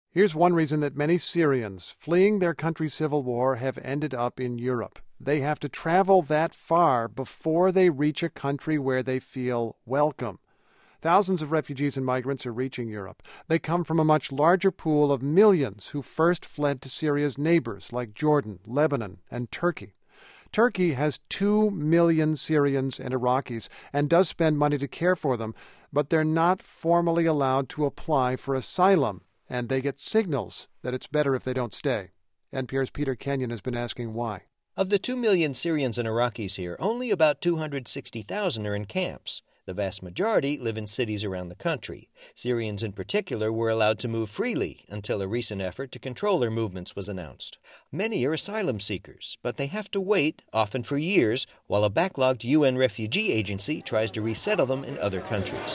Here's one reason that many Syrians fleeing their country's civil war have ended up in Europe. They have to travel that far before they reach a country where they feel welcome. Thousands of refugees and migrants are reaching Europe. They come from a much larger pool of millions who first fled to Syria's neighbors like Jordan, Lebanon, and Turkey. Turkey has 2 million Syrians and Iraqis and does spend money to care for them, but they're not formally allowed to apply for asylum, and they get signals that it's better if they don't stay. NPR's Peter Kenyon has been asking why. Of the 2 million Syrians and Iraqis here, only about 260,000 are in camps. The vast majority live in cities around the country. Syrians in particular were allowed to move freely until a recent effort to control their movements was announced. Many are asylum seekers, but they have to wait, often for years, while a backlogged UN refugee agency tries to resettle them in other countries.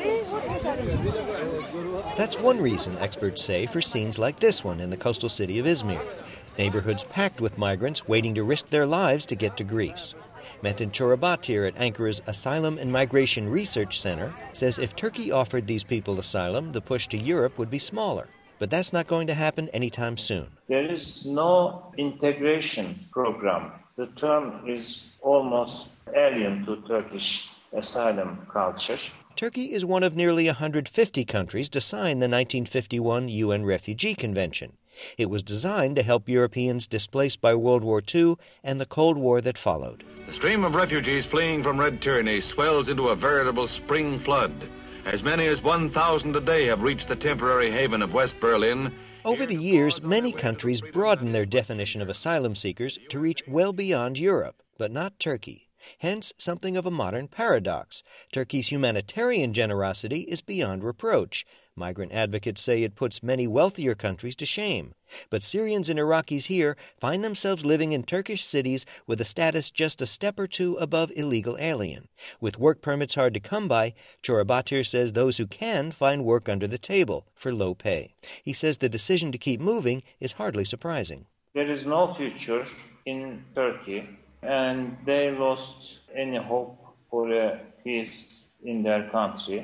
That's one reason, experts say, for scenes like this one in the coastal city of Izmir. Neighborhoods packed with migrants waiting to risk their lives to get to Greece. Metin Çorabatir at Ankara's Asylum and Migration Research Center says if Turkey offered these people asylum, the push to Europe would be smaller. But that's not going to happen anytime soon. There is no integration program. The term is almost alien to Turkish asylum culture. Turkey is one of nearly 150 countries to sign the 1951 UN Refugee Convention. It was designed to help Europeans displaced by World War II and the Cold War that followed. The stream of refugees fleeing from Red Tyranny swells into a veritable spring flood. As many as 1,000 a day have reached the temporary haven of West Berlin. Over the years, many countries broadened their definition of asylum seekers to reach well beyond Europe, but not Turkey. Hence, something of a modern paradox. Turkey's humanitarian generosity is beyond reproach. Migrant advocates say it puts many wealthier countries to shame. But Syrians and Iraqis here find themselves living in Turkish cities with a status just a step or two above illegal alien. With work permits hard to come by, Çorabatir says those who can find work under the table for low pay. He says the decision to keep moving is hardly surprising. There is no future in Turkey, and they lost any hope for a peace in their country.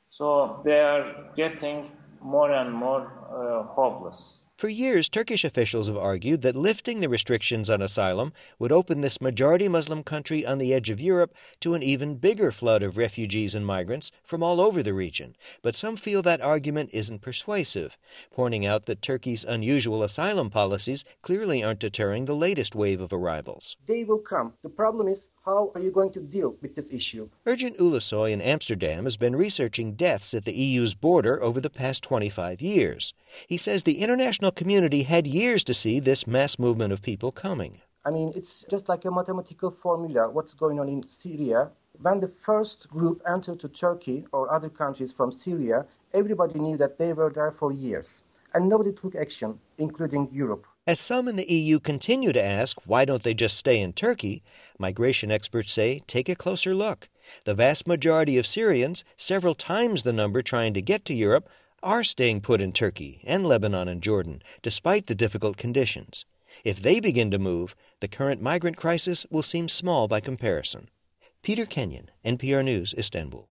So they are getting more and more hopeless. For years, Turkish officials have argued that lifting the restrictions on asylum would open this majority Muslim country on the edge of Europe to an even bigger flood of refugees and migrants from all over the region. But some feel that argument isn't persuasive, pointing out that Turkey's unusual asylum policies clearly aren't deterring the latest wave of arrivals. They will come. The problem is, how are you going to deal with this issue? Ercan Ulusoy in Amsterdam has been researching deaths at the EU's border over the past 25 years. He says the international community had years to see this mass movement of people coming. I mean, it's just like a mathematical formula, what's going on in Syria. When the first group entered to Turkey or other countries from Syria, everybody knew that they were there for years. And nobody took action, including Europe. As some in the EU continue to ask, why don't they just stay in Turkey, migration experts say, take a closer look. The vast majority of Syrians, several times the number trying to get to Europe, are staying put in Turkey and Lebanon and Jordan, despite the difficult conditions. If they begin to move, the current migrant crisis will seem small by comparison. Peter Kenyon, NPR News, Istanbul.